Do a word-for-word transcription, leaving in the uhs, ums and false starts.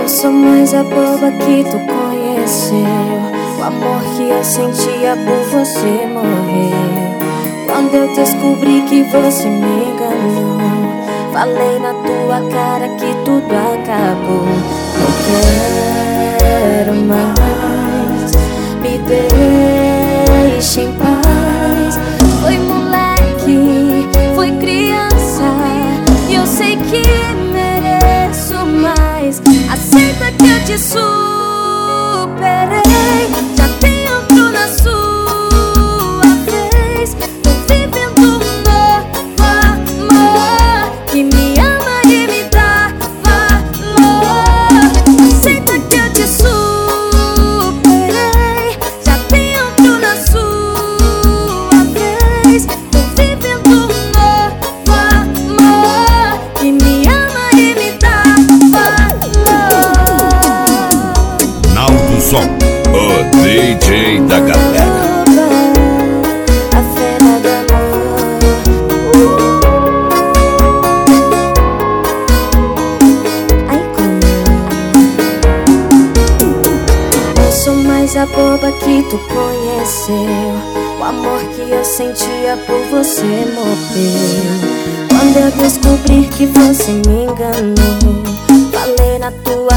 sou mais a boba que tu conheceu. O amor que eu sentia por você morreu quando eu descobri que você me enganou. Falei na tua cara que tudo acabou. Não quero mais, me deixe em paz. Foi moleque, foi criança, e eu sei que mereço mais. Aceita que eu te superei. Já tem outro na sua vez. Tô vivendo um novo amor que me ama e me dá valor. Aceita que eu te superei. Já tem outro na sua vez. Tô vivendo um novo amor que me ama e me dá valor. Naldo Som, o D J da galera. A fera do amor. Ai, como eu sou mais a boba que tu conheceu. O amor que eu sentia por você morreu quando eu descobri que você me enganou. Falei na tua